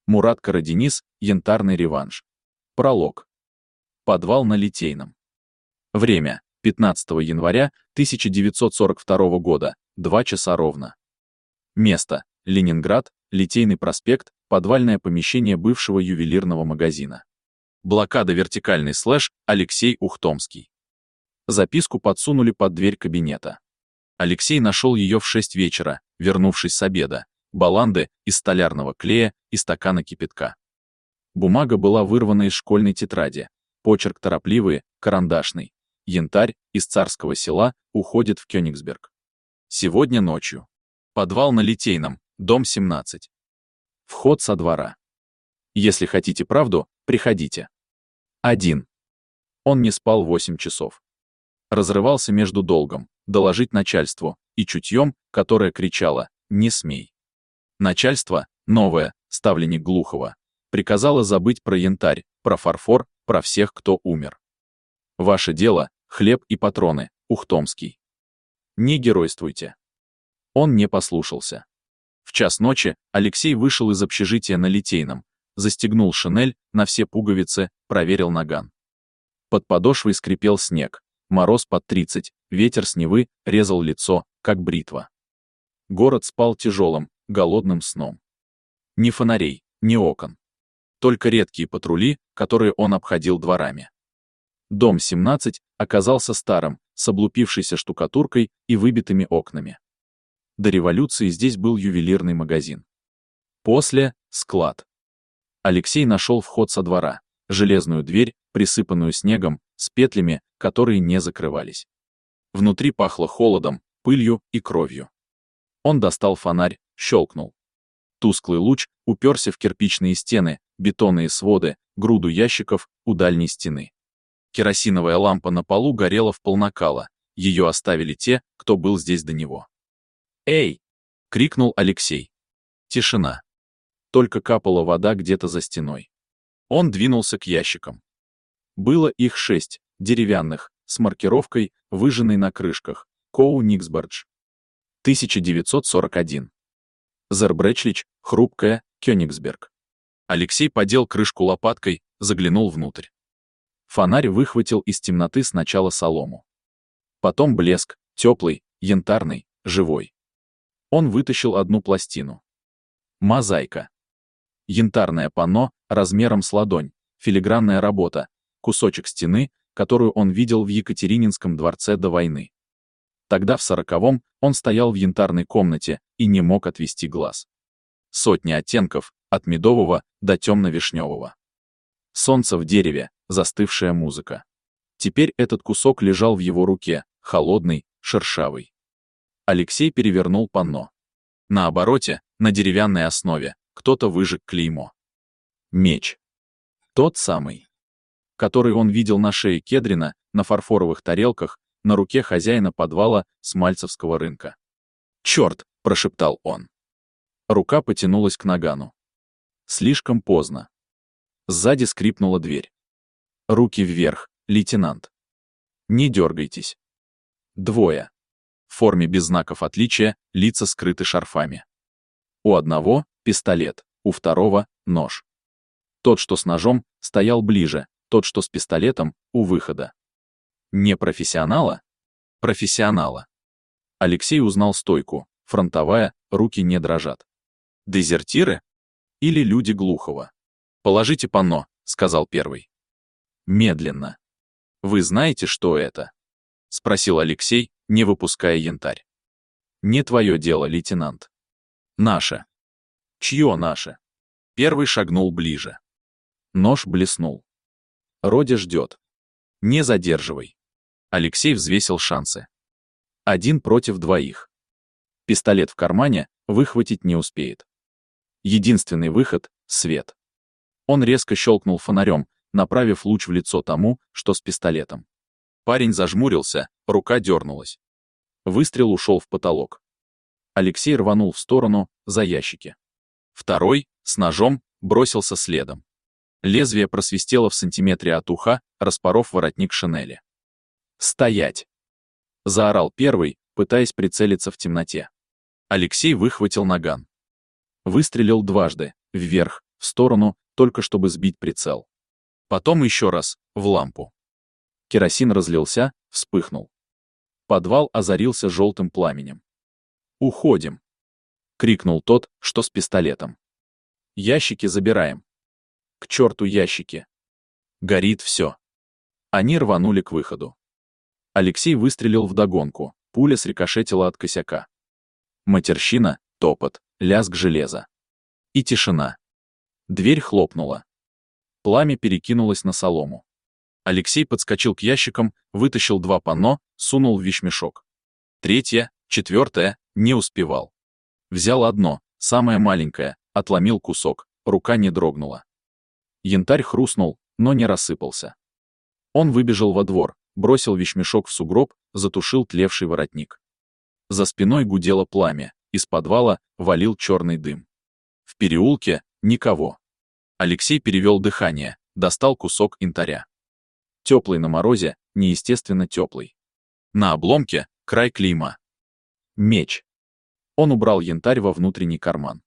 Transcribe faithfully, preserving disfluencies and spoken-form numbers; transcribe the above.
Мурат Карадениз, янтарный реванш. Пролог. Подвал на Литейном. Время. пятнадцатого января тысяча девятьсот сорок второго года. два часа ровно. Место. Ленинград, Литейный проспект, подвальное помещение бывшего ювелирного магазина. Блокада вертикальный слэш Алексей Ухтомский. Записку подсунули под дверь кабинета. Алексей нашел ее в шесть вечера, вернувшись с обеда. Баланды из столярного клея и стакана кипятка. Бумага была вырвана из школьной тетради. Почерк торопливый, карандашный. Янтарь из Царского Села уходит в Кёнигсберг. Сегодня ночью. Подвал на Литейном, дом семнадцать. Вход со двора. Если хотите правду, приходите. один. Он не спал восемь часов. Разрывался между долгом, доложить начальству, и чутьем, которое кричало «Не смей». Начальство, новое, ставленник Глухова, приказало забыть про янтарь, про фарфор, про всех, кто умер. Ваше дело — хлеб и патроны, Ухтомский. Не геройствуйте. Он не послушался. В час ночи Алексей вышел из общежития на Литейном, застегнул шинель на все пуговицы, проверил наган. Под подошвой скрипел снег, мороз под тридцать, ветер с Невы резал лицо, как бритва. Город спал тяжелым, голодным сном. Ни фонарей, ни окон. Только редкие патрули, которые он обходил дворами. Дом семнадцать оказался старым, с облупившейся штукатуркой и выбитыми окнами. До революции здесь был ювелирный магазин. После — склад. Алексей нашел вход со двора, железную дверь, присыпанную снегом, с петлями, которые не закрывались. Внутри пахло холодом, пылью и кровью. Он достал фонарь, щелкнул. Тусклый луч уперся в кирпичные стены, бетонные своды, груду ящиков у дальней стены. Керосиновая лампа на полу горела в полнакала, ее оставили те, кто был здесь до него. «Эй!» — крикнул Алексей. Тишина. Только капала вода где-то за стеной. Он двинулся к ящикам. Было их шесть, деревянных, с маркировкой, выжженной на крышках, Коу-Никсбардж. тысяча девятьсот сорок один. Зербречлич, хрупкая, Кёнигсберг. Алексей подел крышку лопаткой, заглянул внутрь. Фонарь выхватил из темноты сначала солому. Потом блеск, теплый, янтарный, живой. Он вытащил одну пластину. Мозаика. Янтарное панно, размером с ладонь, филигранная работа, кусочек стены, которую он видел в Екатерининском дворце до войны. Тогда в сороковом он стоял в янтарной комнате и не мог отвести глаз. Сотни оттенков, от медового до темно-вишневого. Солнце в дереве, застывшая музыка. Теперь этот кусок лежал в его руке, холодный, шершавый. Алексей перевернул панно. На обороте, на деревянной основе, кто-то выжег клеймо. Меч. Тот самый, который он видел на шее Кедрина, на фарфоровых тарелках, на руке хозяина подвала Смальцевского рынка. «Черт!» — прошептал он. Рука потянулась к нагану. Слишком поздно. Сзади скрипнула дверь. Руки вверх, лейтенант. Не дергайтесь. Двое. В форме без знаков отличия, лица скрыты шарфами. У одного — пистолет, у второго — нож. Тот, что с ножом, стоял ближе, тот, что с пистолетом, у выхода. Не профессионала? Профессионала. Алексей узнал стойку, фронтовая, руки не дрожат. Дезертиры? Или люди Глухова? «Положите панно», — сказал первый. Медленно. «Вы знаете, что это?» — спросил Алексей, не выпуская янтарь. «Не твое дело, лейтенант». «Наше». «Чье наше?» Первый шагнул ближе. Нож блеснул. «Родя ждет. Не задерживай». Алексей взвесил шансы. Один против двоих. Пистолет в кармане, выхватить не успеет. Единственный выход — свет. Он резко щелкнул фонарем, направив луч в лицо тому, что с пистолетом. Парень зажмурился, рука дернулась. Выстрел ушел в потолок. Алексей рванул в сторону, за ящики. Второй, с ножом, бросился следом. Лезвие просвистело в сантиметре от уха, распоров воротник шинели. «Стоять!» — заорал первый, пытаясь прицелиться в темноте. Алексей выхватил наган. Выстрелил дважды, вверх, в в сторону, только чтобы сбить прицел. Потом еще раз, в лампу. Керосин разлился, вспыхнул. Подвал озарился желтым пламенем. «Уходим!» — крикнул тот, что с пистолетом. «Ящики забираем!» «К черту ящики!» Горит все. Они рванули к выходу. Алексей выстрелил вдогонку, пуля срикошетила от косяка. Матерщина, топот, лязг железа. И тишина. Дверь хлопнула. Пламя перекинулось на солому. Алексей подскочил к ящикам, вытащил два панно, сунул в вещмешок. Третье, четвертое, не успевал. Взял одно, самое маленькое, отломил кусок, рука не дрогнула. Янтарь хрустнул, но не рассыпался. Он выбежал во двор, бросил вещмешок в сугроб, затушил тлевший воротник. За спиной гудело пламя, из подвала валил черный дым. В переулке никого. Алексей перевел дыхание, достал кусок янтаря. Теплый на морозе, неестественно теплый. На обломке край клейма. Меч. Он убрал янтарь во внутренний карман.